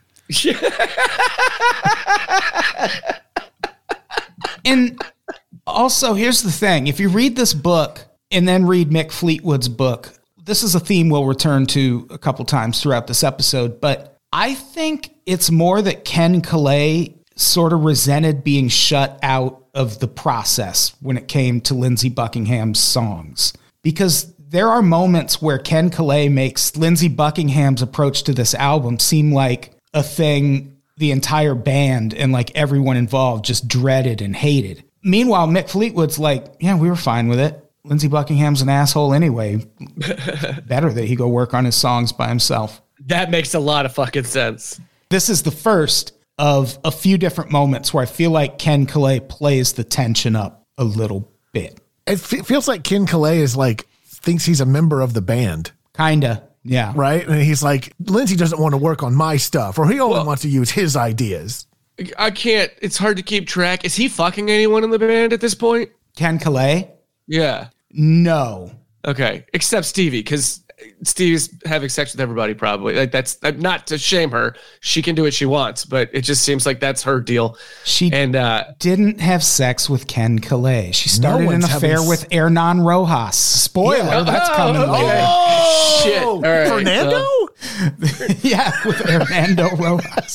And also, here's the thing. If you read this book and then read Mick Fleetwood's book, this is a theme we'll return to a couple times throughout this episode, but I think it's more that Ken Calais sort of resented being shut out of the process when it came to Lindsey Buckingham's songs, because there are moments where Ken Caillat makes Lindsey Buckingham's approach to this album seem like a thing the entire band and like everyone involved just dreaded and hated. Meanwhile, Mick Fleetwood's like, yeah, we were fine with it. Lindsey Buckingham's an asshole anyway. Better that he go work on his songs by himself. That makes a lot of fucking sense. This is the first of a few different moments where I feel like Ken Caillat plays the tension up a little bit. It f- feels like Ken Caillat is like, thinks he's a member of the band. Kinda, yeah. Right? And he's like, Lindsey doesn't want to work on my stuff, or he only Well, wants to use his ideas. I can't, it's hard to keep track. Is he fucking anyone in the band at this point? Ken Caillat? Yeah. No. Okay. Except Stevie, because Stevie's having sex with everybody probably. Like that's not to shame her. She can do what she wants, but it just seems like that's her deal. She and uh, didn't have sex with Ken Caillat. She started No an one's affair having with Hernan Rojas. Spoiler, Yeah. that's Oh, coming okay. later. Oh, Shit. All right, Fernando? Yeah, with Hernando Rojas.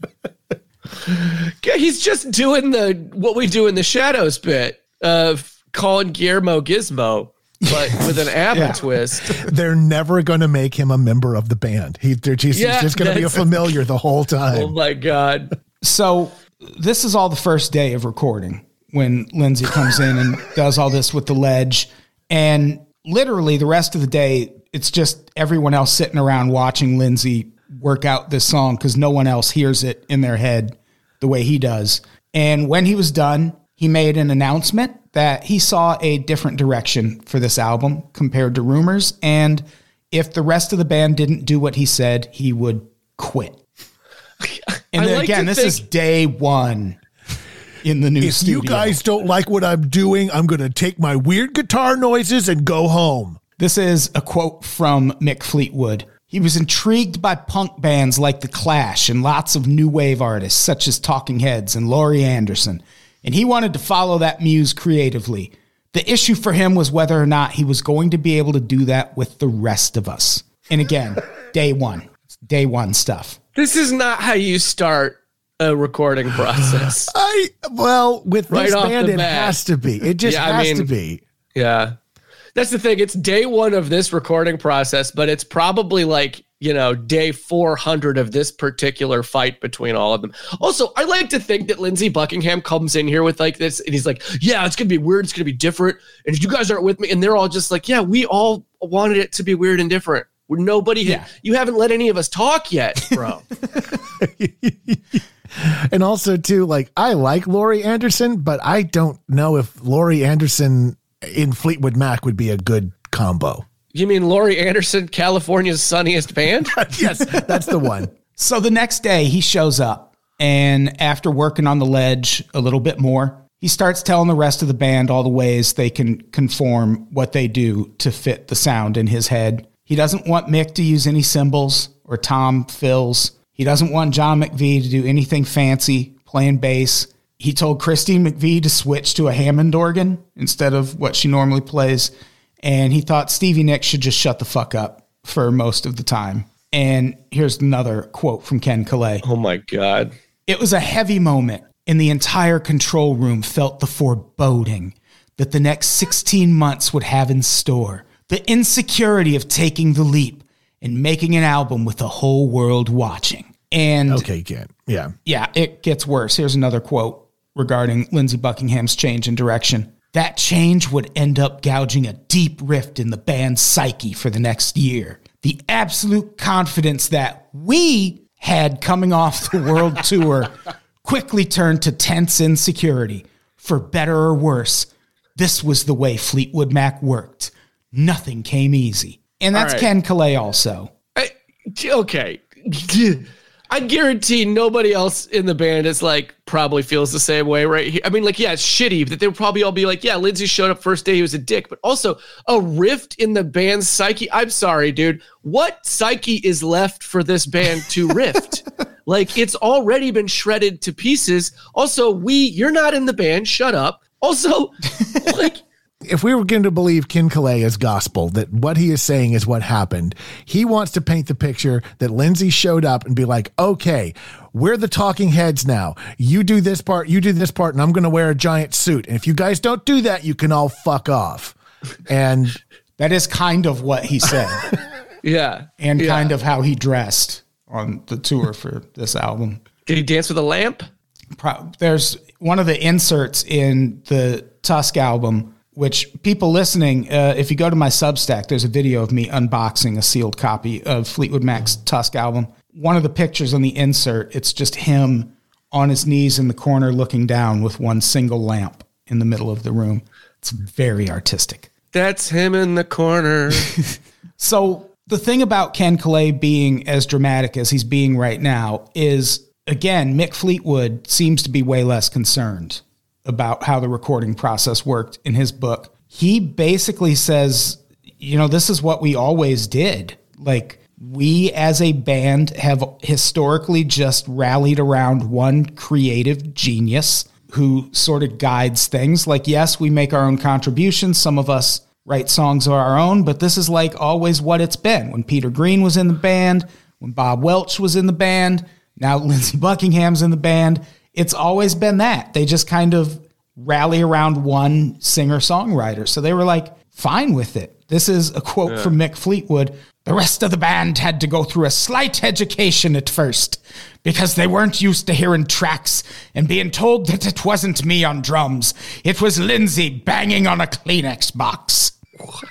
Yeah, he's just doing the what we do in the shadows bit of calling Guillermo Gizmo, but with an ABBA Yeah. twist. They're never going to make him a member of the band. He, they're just, Yeah, he's just going to be a that's- familiar the whole time. Oh my God. So this is all the first day of recording when Lindsey comes in and does all this with the ledge. And literally the rest of the day, it's just everyone else sitting around watching Lindsey work out this song because no one else hears it in their head the way he does. And when he was done, he made an announcement that he saw a different direction for this album compared to Rumors. And if the rest of the band didn't do what he said, he would quit. And I then like again, to this think- is day one in the new If studio. you guys don't like what I'm doing, I'm going to take my weird guitar noises and go home. This is a quote from Mick Fleetwood. He was intrigued by punk bands like The Clash and lots of new wave artists such as Talking Heads and Laurie Anderson, and he wanted to follow that muse creatively. The issue for him was whether or not he was going to be able to do that with the rest of us. And again, day one, day one stuff. This is not how you start a recording process. I, well, with Right this off band, the it bat. has to be. It just Yeah, I has mean- to be. Yeah. That's the thing. It's day one of this recording process, but it's probably like, you know, day four hundred of this particular fight between all of them. Also, I like to think that Lindsey Buckingham comes in here with like this and he's like, yeah, it's going to be weird. It's going to be different. And if you guys aren't with me, and they're all just like, yeah, we all wanted it to be weird and different. We're nobody, Yeah. you haven't let any of us talk yet, bro. And also, too, like, I like Laurie Anderson, but I don't know if Laurie Anderson in Fleetwood Mac would be a good combo. You mean Laurie Anderson, California's sunniest band? Yes, that's the one. So the next day he shows up, and after working on the ledge a little bit more, he starts telling the rest of the band all the ways they can conform what they do to fit the sound in his head. He doesn't want Mick to use any cymbals or tom fills. He doesn't want John McVie to do anything fancy, playing bass. He told Christine McVie to switch to a Hammond organ instead of what she normally plays. And he thought Stevie Nicks should just shut the fuck up for most of the time. And here's another quote from Ken Caillat. Oh my God. It was a heavy moment, and the entire control room felt the foreboding that the next sixteen months would have in store. The insecurity of taking the leap and making an album with the whole world watching. And Okay, you can't. Yeah. yeah, it gets worse. Here's another quote regarding Lindsey Buckingham's change in direction. That change would end up gouging a deep rift in the band's psyche for the next year. The absolute confidence that we had coming off the world tour quickly turned to tense insecurity. For better or worse, this was the way Fleetwood Mac worked. Nothing came easy. And that's All right. Ken Caillat also. I, okay. I guarantee nobody else in the band is like probably feels the same way, right? here. I mean, like, yeah, it's shitty that they would probably all be like, yeah, Lindsey showed up first day, he was a dick, but also a rift in the band's psyche. I'm sorry, dude. What psyche is left for this band to rift? Like, it's already been shredded to pieces. Also, we, you're not in the band. Shut up. Also, like, if we were going to believe Ken Calais as gospel, that what he is saying is what happened, he wants to paint the picture that Lindsay showed up and be like, okay, we're the talking heads now. You do this part, you do this part, and I'm going to wear a giant suit. And if you guys don't do that, you can all fuck off. And that is kind of what he said. Yeah. And yeah. kind of how he dressed on the tour for this album. Did he dance with a lamp? Pro- There's one of the inserts in the Tusk album, which people listening, uh, if you go to my Substack, there's a video of me unboxing a sealed copy of Fleetwood Mac's Tusk album. One of the pictures on the insert, it's just him on his knees in the corner looking down with one single lamp in the middle of the room. It's very artistic. That's him in the corner. So the thing about Ken Calais being as dramatic as he's being right now is, again, Mick Fleetwood seems to be way less concerned about how the recording process worked in his book. He basically says, you know, this is what we always did. Like, we as a band have historically just rallied around one creative genius who sort of guides things. Like, yes, we make our own contributions. Some of us write songs of our own, but this is like always what it's been. When Peter Green was in the band, when Bob Welch was in the band, now Lindsey Buckingham's in the band. It's always been that. They just kind of rally around one singer-songwriter. So they were like, fine with it. This is a quote yeah. from Mick Fleetwood. The rest of the band had to go through a slight education at first because they weren't used to hearing tracks and being told that it wasn't me on drums. It was Lindsey banging on a Kleenex box. What?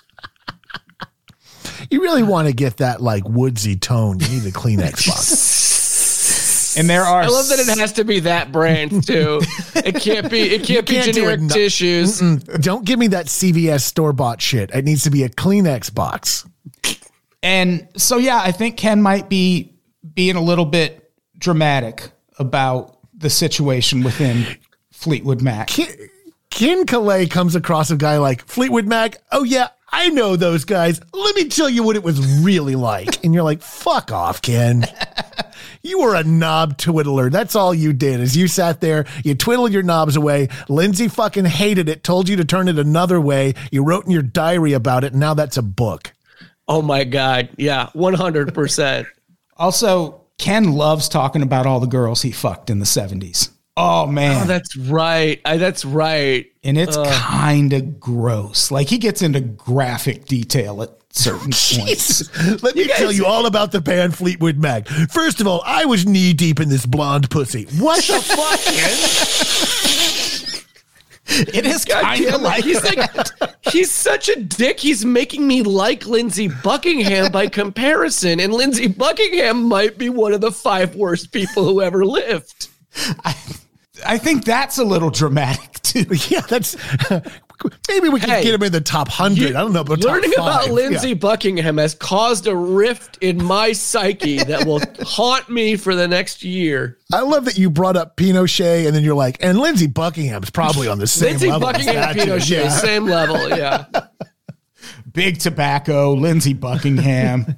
You really want to get that like woodsy tone. You need a Kleenex box. And there are. I love that it has to be that brand too. It can't be. It can't, can't be generic no, tissues. Mm-mm. Don't give me that C V S store bought shit. It needs to be a Kleenex box. And so, yeah, I think Ken might be being a little bit dramatic about the situation within Fleetwood Mac. Ken, Ken Calais comes across a guy like Fleetwood Mac. Oh yeah, I know those guys. Let me tell you what it was really like. And you're like, fuck off, Ken. You were a knob twiddler. That's all you did is you sat there, you twiddled your knobs away. Lindsay fucking hated it, told you to turn it another way. You wrote in your diary about it, and now that's a book. Oh my God. Yeah, one hundred percent. Also, Ken loves talking about all the girls he fucked in the seventies. Oh, man. Oh, that's right. I, that's right. And it's uh, kind of gross. Like, he gets into graphic detail at certain points. Let me you tell you all about the band Fleetwood Mac. First of all, I was knee deep in this blonde pussy. What the fuck, Ken? It is kind of like he's like he's such a dick. He's making me like Lindsey Buckingham by comparison, and Lindsey Buckingham might be one of the five worst people who ever lived. I, I think that's a little dramatic too. Yeah, that's maybe we can hey, get him in the top hundred. I don't know, but learning top five. about Lindsey yeah. Buckingham has caused a rift in my psyche that will haunt me for the next year. I love that you brought up Pinochet, and then you're like, and Lindsey Buckingham's probably on the same Lindsey level. Lindsey Buckingham, Pinochet, yeah. same level, yeah. Big Tobacco, Lindsey Buckingham.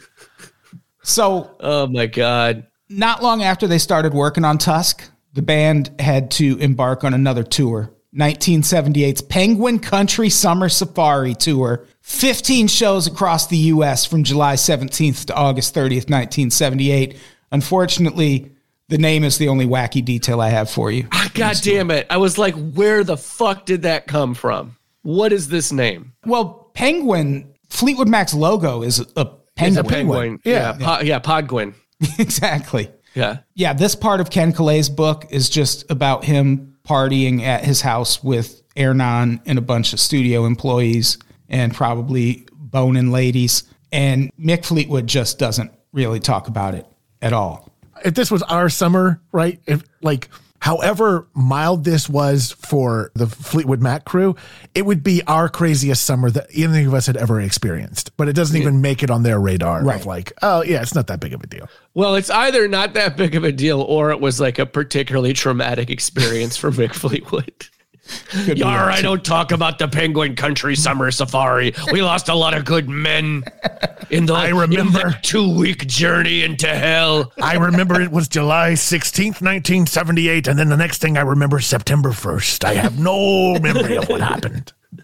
So, oh my God. Not long after they started working on Tusk, the band had to embark on another tour. nineteen seventy-eight's Penguin Country Summer Safari Tour. fifteen shows across the U S from July seventeenth to August thirtieth, nineteen seventy-eight. Unfortunately, the name is the only wacky detail I have for you. Ah, God damn it. I was like, where the fuck did that come from? What is this name? Well, Penguin, Fleetwood Mac's logo is a penguin. It's a penguin. Yeah, yeah, po- yeah Podguin. Exactly. Yeah. Yeah, this part of Ken Calais' book is just about him partying at his house with Ernan and a bunch of studio employees and probably boning ladies. And Mick Fleetwood just doesn't really talk about it at all. If this was our summer, right? If like, however mild this was for the Fleetwood Mac crew, it would be our craziest summer that any of us had ever experienced. But it doesn't even make it on their radar right. of like, oh yeah, it's not that big of a deal. Well, it's either not that big of a deal or it was like a particularly traumatic experience for Mick Fleetwood. Yar, I don't talk about the Penguin Country Summer Safari. We lost a lot of good men in the, I remember, in the two-week journey into hell. I remember it was July sixteenth, nineteen seventy-eight, and then the next thing I remember, September first. I have no memory of what happened.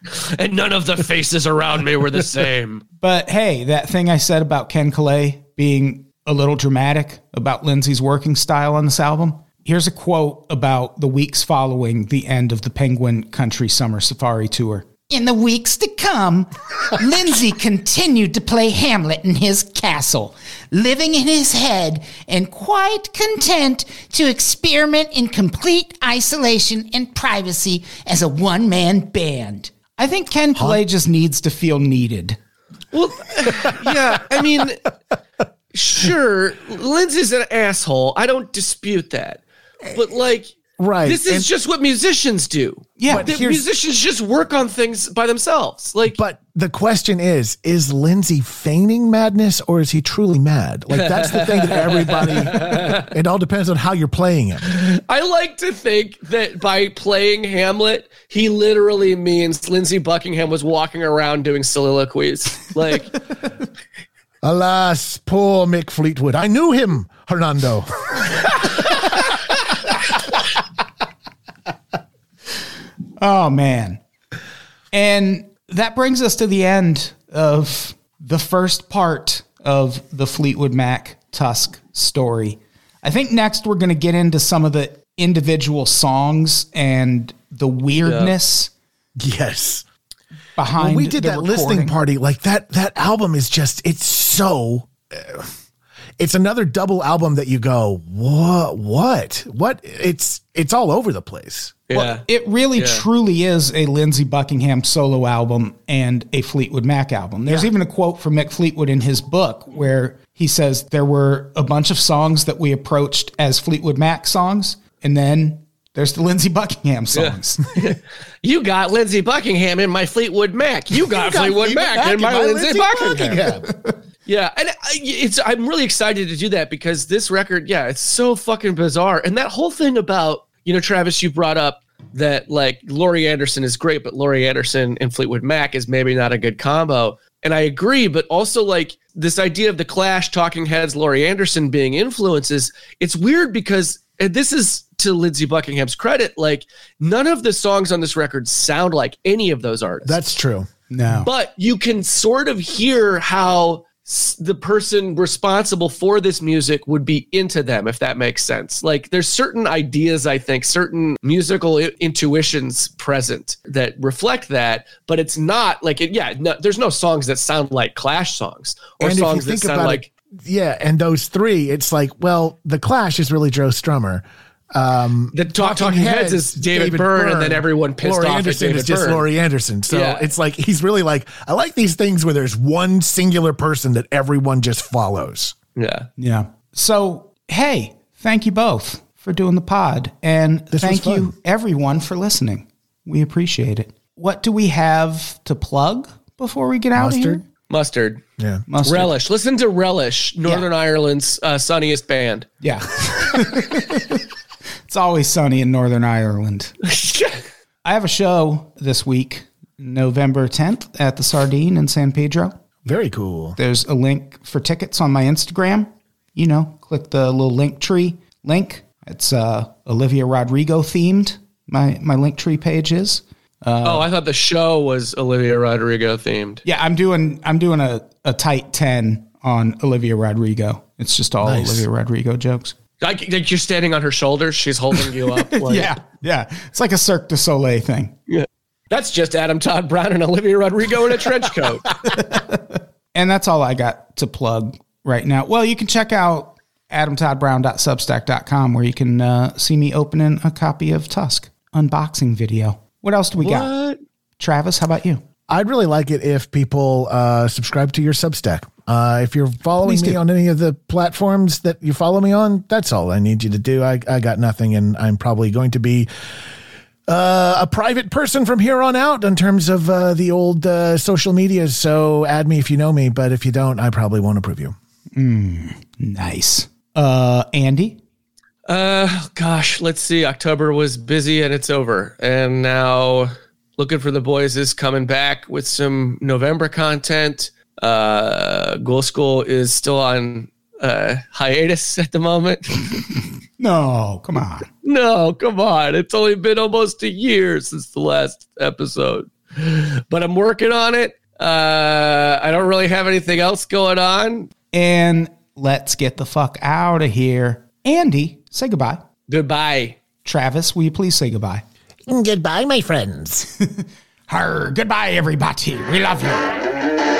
and none of the faces around me were the same. But hey, that thing I said about Ken Calais being a little dramatic about Lindsay's working style on this album. Here's a quote about the weeks following the end of the Penguin Country Summer Safari Tour. In the weeks to come, Lindsay continued to play Hamlet in his castle, living in his head and quite content to experiment in complete isolation and privacy as a one-man band. I think Ken Calais just needs to feel needed. Well, yeah, I mean, sure, Lindsay's an asshole. I don't dispute that. But, like, Right. this is and, just what musicians do. Yeah, The but musicians just work on things by themselves. Like, But the question is, is Lindsay feigning madness or is he truly mad? Like, that's the thing that everybody, it all depends on how you're playing it. I like to think that by playing Hamlet, he literally means Lindsey Buckingham was walking around doing soliloquies. Like, Alas, poor Mick Fleetwood. I knew him, Hernando. Oh, man. And that brings us to the end of the first part of the Fleetwood Mac Tusk story. I think next we're going to get into some of the individual songs and the weirdness Yes. behind When we did the that recording. listening party, like that, that album is just, it's so, uh, it's another double album that you go, what, what, what? It's, it's all over the place. yeah. Well, it really Yeah. truly is a Lindsey Buckingham solo album and a Fleetwood Mac album. There's even a quote from Mick Fleetwood in his book where he says there were a bunch of songs that we approached as Fleetwood Mac songs, and then there's the Lindsey Buckingham songs. You got Lindsey Buckingham in my Fleetwood Mac. You got, Fleetwood Mac, in my, Lindsey Buckingham. Yeah, and I, it's I'm really excited to do that because this record, yeah, it's so fucking bizarre. And that whole thing about, you know, Travis, you brought up that like Laurie Anderson is great, but Laurie Anderson and Fleetwood Mac is maybe not a good combo. And I agree, but also like this idea of the Clash, Talking Heads, Laurie Anderson being influences, it's weird because, and this is to Lindsey Buckingham's credit, like none of the songs on this record sound like any of those artists. That's true. No. But you can sort of hear how s- the person responsible for this music would be into them, if that makes sense. Like there's certain ideas, I think, certain musical I- intuitions present that reflect that, but it's not like it. Yeah, no, there's no songs that sound like Clash songs or And if you songs that think sound about like. it, yeah, and those three, it's like, well, the Clash is really Joe Strummer. Um, The talk, Talking Heads is David, Byrne, and then everyone pissed Laurie off Anderson at David is just Byrne. Laurie Anderson. So Yeah. it's like he's really like, I like these things where there's one singular person that everyone just follows. Yeah. Yeah. So, hey, thank you both for doing the pod. And This was thank you, fun. everyone, for listening. We appreciate it. What do we have to plug before we get out of Mustard? here? Mustard. Yeah. Mustard. Relish. Listen to Relish, Northern Ireland's uh, sunniest band. Yeah. It's always sunny in Northern Ireland. I have a show this week, November tenth, at the Sardine in San Pedro. Very cool. There's a link for tickets on my Instagram. You know, click the little link tree link. It's uh, Olivia Rodrigo themed. My my link tree page is. oh, I thought the show was Olivia Rodrigo themed. Yeah, I'm doing I'm doing a, a tight ten on Olivia Rodrigo. It's just all Nice. Olivia Rodrigo jokes. Like, like you're standing on her shoulders, she's holding you up. Like, Yeah, yeah. It's like a Cirque du Soleil thing. yeah. That's just Adam Todd Brown and Olivia Rodrigo in a trench coat. And that's all I got to plug right now. Well, you can check out adam todd brown dot substack dot com where you can uh, see me opening a copy of Tusk unboxing video. What else do we got? What? Travis, how about you? I'd really like it if people uh, subscribe to your Substack. Uh, if you're following Please me do. on any of the platforms that you follow me on, that's all I need you to do. I, I got nothing, and I'm probably going to be uh, a private person from here on out in terms of uh, the old uh, social media. So add me if you know me, but if you don't, I probably won't approve you. Nice. Uh, Andy? Uh, gosh, let's see. October was busy and it's over. And now Looking for the Boys is coming back with some November content. Uh, Ghoul School is still on uh, hiatus at the moment. No, come on. No, come on. It's only been almost a year since the last episode. but I'm working on it. Uh, I don't really have anything else going on. And let's get the fuck out of here. Andy, say goodbye. Goodbye. Travis, will you please say goodbye? Goodbye, my friends. Her, goodbye, everybody. We love you.